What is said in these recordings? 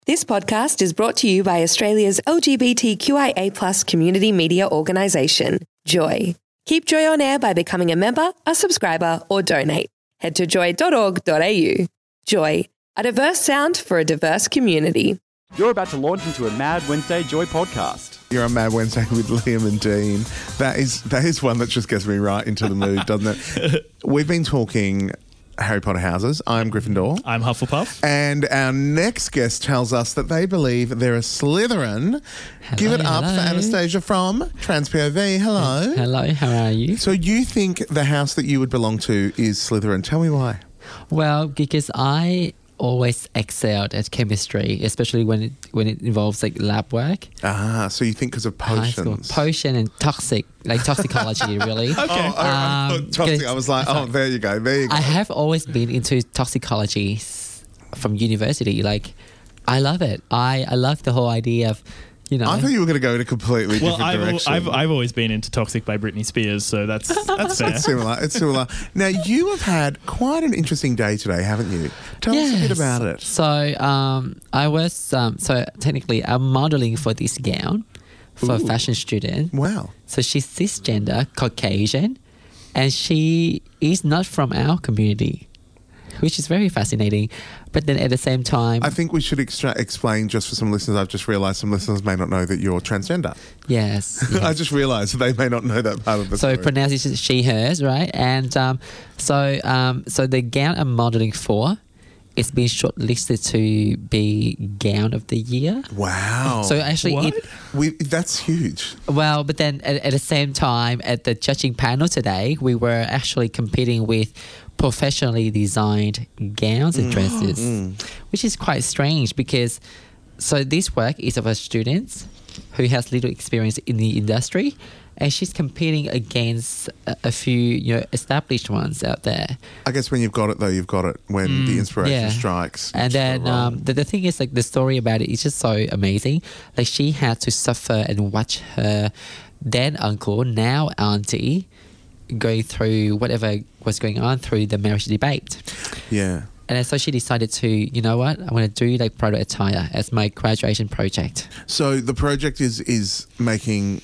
This podcast is brought to you by Australia's LGBTQIA+ community media organisation, Joy. Keep Joy on air by becoming a member, a subscriber, or donate. Head to joy.org.au. Joy, a diverse sound for a diverse community. You're about to launch into a Mad Wednesday Joy podcast. You're on Mad Wednesday with Liam and Dean. That is one that just gets me right into the mood, doesn't it? We've been talking Harry Potter houses. I'm Gryffindor. I'm Hufflepuff. And our next guest tells us that they believe they're a Slytherin. Give it up for Anastasia from Trans POV. Hello. Hello, how are you? So you think the house that you would belong to is Slytherin. Tell me why. Well, because I always excelled at chemistry, especially when it involves like lab work. Ah, so you think because of High school. potions. Potion and toxicology, really. Toxic. I was like, there you go. I have always been into toxicology from university. Like, I love it. I love the whole idea of, you know. I thought you were going to go in a completely different direction. I've always been into Toxic by Britney Spears, so that's fair. It's similar. Now, you have had quite an interesting day today, haven't you? Tell us a bit about it. So, I was, technically, I'm modeling for this gown for a fashion student. Wow. So she's cisgender, Caucasian, and she is not from our community, which is very fascinating. But then at the same time, I think we should explain just for some listeners. I've just realised some listeners may not know that you're transgender. yes. I just realised that they may not know that part of the So story. pronounce she, hers, right? And so the gown I'm modeling for, it's been shortlisted to be gown of the year. Wow. So actually, that's huge. well, but then at the same time, at the judging panel today, we were actually competing with professionally designed gowns and dresses, which is quite strange because this work is of a student who has little experience in the industry, and she's competing against a few established ones out there. I guess when you've got it, though, you've got it. When the inspiration strikes. And then the thing is, like, the story about it is just so amazing. Like, she had to suffer and watch her then uncle, now auntie, going through whatever was going on through the marriage debate. Yeah. And so she decided to, you know what, I'm going to do like bridal attire as my graduation project. So the project is making...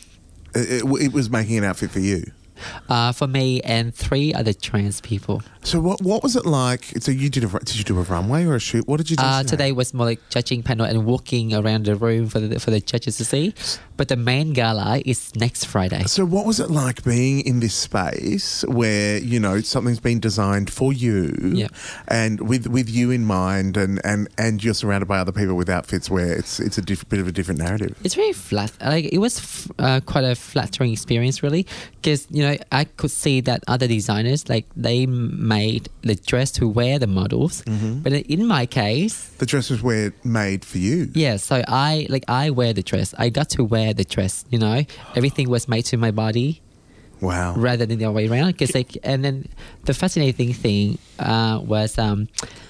It was making an outfit for you. For me and 3 other trans people. So what was it like? So did you do a runway or a shoot? What did you do today was more like judging panel and walking around the room for the judges to see. But the main gala is next Friday. So what was it like being in this space where, something's been designed for you and with you in mind and you're surrounded by other people with outfits where it's a bit of a different narrative? It's very flat. Like, it was quite a flattering experience, really, because, I could see that other designers, like, they made the dress to wear the models. Mm-hmm. But in my case... The dresses were made for you. Yeah, so I wear the dress. I got to wear the dress, Everything was made to my body. Wow. Rather than the other way around. And then the fascinating thing was so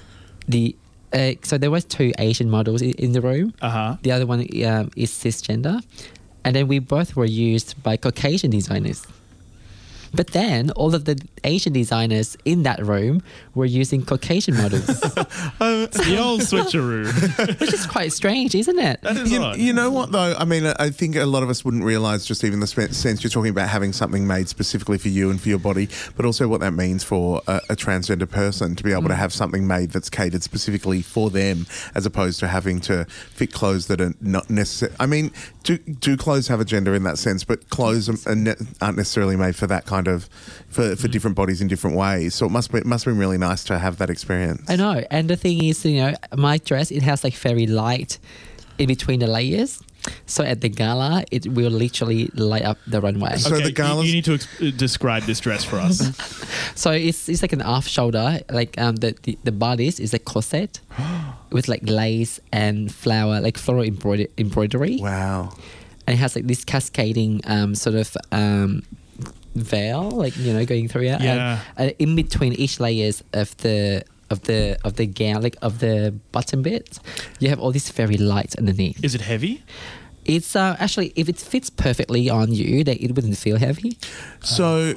there was 2 Asian models in the room. Uh-huh. The other one is cisgender. And then we both were used by Caucasian designers. But then all of the Asian designers in that room were using Caucasian models. The old switcheroo. Which is quite strange, isn't it? That is odd. You know what, though? I mean, I think a lot of us wouldn't realise just even the sense you're talking about having something made specifically for you and for your body, but also what that means for a transgender person to be able to have something made that's catered specifically for them as opposed to having to fit clothes that are not necessary. I mean, do clothes have a gender in that sense, but clothes aren't necessarily made for that kind of, for different bodies in different ways. So it must have been really nice to have that experience. I know. And the thing is, my dress, it has like very light in between the layers. So at the gala, it will literally light up the runway. Okay, So the gala, you need to describe this dress for us. So it's like an off shoulder, like the bodice is a corset with like lace and flower, like floral embroidery. Wow. And it has like this cascading veil, like going through it. Yeah. And in between each layers of the gown, like of the bottom bit, you have all these fairy lights underneath. Is it heavy? It's actually, if it fits perfectly on you, that it wouldn't feel heavy. So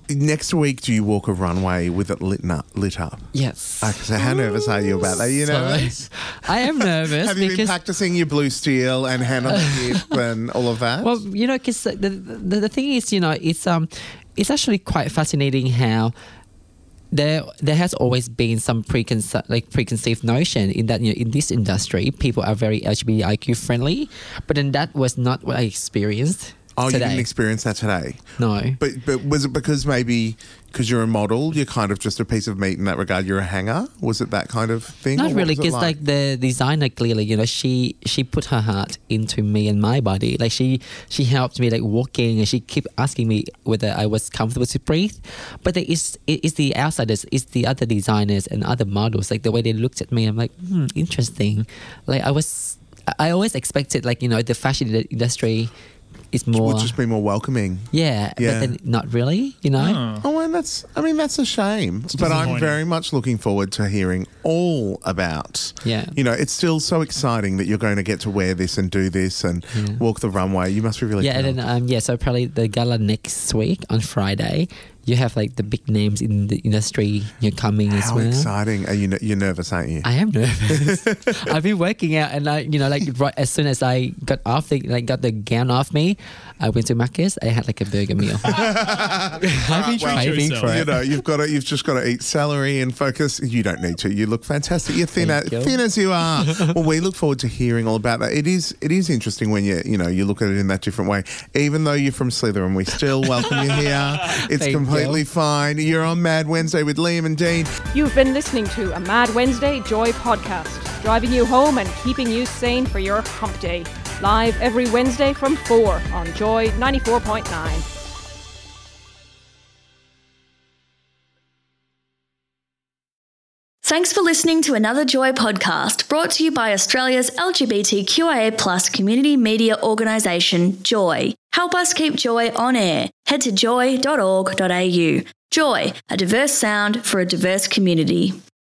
next week, do you walk a runway with it lit up? Yes. Okay, so how nervous are you about that? Are you nervous? I am nervous. Have you been because practicing your blue steel and hand on the hip and all of that? Well, because the thing is, it's actually quite fascinating how there has always been some preconceived notion in that in this industry people are very LGBTIQ friendly, but then that was not what I experienced. Oh, today. You didn't experience that today? No. But was it because you're a model, you're kind of just a piece of meat in that regard, you're a hanger? Was it that kind of thing? Not really, because like the designer clearly, she she put her heart into me and my body. Like she helped me like walking, and she kept asking me whether I was comfortable to breathe. But it's the outsiders, it's the other designers and other models, like the way they looked at me. I'm like, interesting. Like I always expected the fashion industry is more, would just be more welcoming. Yeah, but then not really, Oh, and that's a shame. But I'm very much looking forward to hearing all about. Yeah. It's still so exciting that you're going to get to wear this and do this and walk the runway. You must be really and then so probably the gala next week on Friday. You have like the big names in the industry. You're coming as well. How exciting! Are you're nervous, aren't you? I am nervous. I've been working out, and right as soon as I got got the gown off me, I went to Macca's. I had like a burger meal. I've been craving for it. You've just got to eat celery and focus. You don't need to. You look fantastic. You're thin as you are. Well, we look forward to hearing all about that. It is interesting when you look at it in that different way. Even though you're from Slytherin, we still welcome you here. It's completely fine. You're on Mad Wednesday with Liam and Dean. You've been listening to a Mad Wednesday Joy podcast, driving you home and keeping you sane for your hump day. Live every Wednesday from 4 on Joy 94.9. Thanks for listening to another Joy podcast brought to you by Australia's LGBTQIA+ community media organisation, Joy. Help us keep Joy on air. Head to joy.org.au. Joy, a diverse sound for a diverse community.